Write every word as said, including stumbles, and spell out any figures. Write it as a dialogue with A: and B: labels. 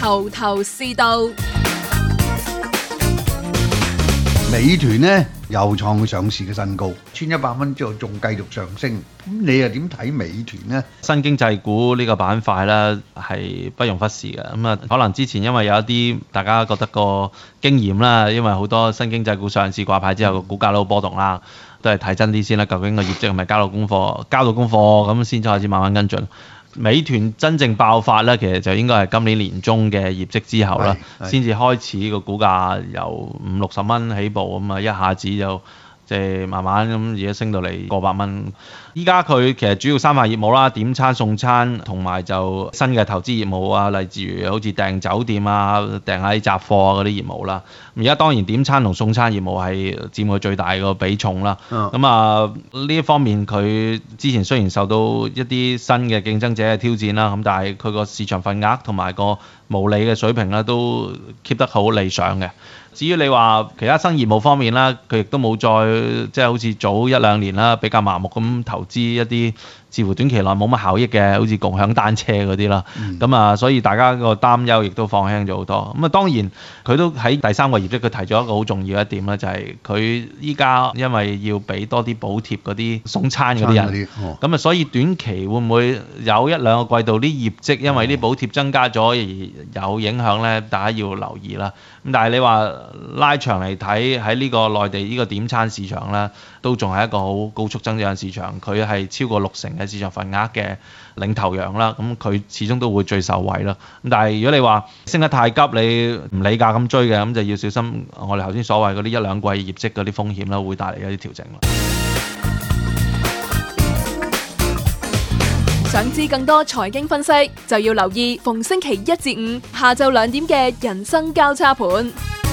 A: 頭頭是道。
B: 美團呢又創上市嘅新高，穿一百蚊之後仲繼續上升，咁你又點睇美團呢？
C: 新經濟股呢個板塊呢係不容忽視嘅。咁啊，可能之前因為有一啲大家覺得個經驗啦，因為好多新經濟股上市掛牌之後個股價都好波動啦，都係睇真啲先啦。究竟個業績係咪交到功課？交到功課咁先至開始慢慢跟進。美團真正爆發咧，其實就應該係今年年中嘅業績之後啦，先至開始個股價由五六十蚊起步咁啊，一下子就即係慢慢咁而家升到嚟過百蚊。依家佢其實主要三塊業務啦，點餐、送餐同埋就新嘅投資業務啊，例如好似訂酒店啊、訂下啲雜貨啊嗰啲業務啦。而家當然點餐同送餐業務係佔佢最大個比重啦。咁、嗯、啊呢一方面佢之前雖然受到一啲新嘅競爭者嘅挑戰啦，咁但係佢個市場份額同埋個毛利嘅水平咧都 keep 得好理想嘅。至於你話其他新業務方面啦，佢亦都冇再即係好似早一兩年啦，比較麻木咁投資一啲似乎短期內冇乜效益嘅，好似共享單車嗰啲啦。咁、嗯、啊，所以大家個擔憂亦都放輕咗好多。咁啊，當然佢都喺第三個業績，佢提咗一個好重要一點咧，就係佢依家因為要俾多啲補貼嗰啲送餐嗰啲人，咁啊、哦，所以短期會唔會有一兩個季度啲業績因為啲補貼增加咗而有影響咧？大家要留意啦。咁但係你話拉長嚟睇，喺呢個內地呢個點餐市場咧，都仲係一個好高速增長嘅市場，佢係超過六成嘅市場份額嘅領頭羊啦。咁佢始終都會最受惠啦。咁但係如果你話升得太急，你唔理價咁追嘅，咁就要小心我哋頭先所謂嗰啲一兩季業績嗰啲風險啦，會帶嚟一啲調整啦。
A: 想知更多財經分析，就要留意逢星期一至五下晝兩點嘅人生交叉盤。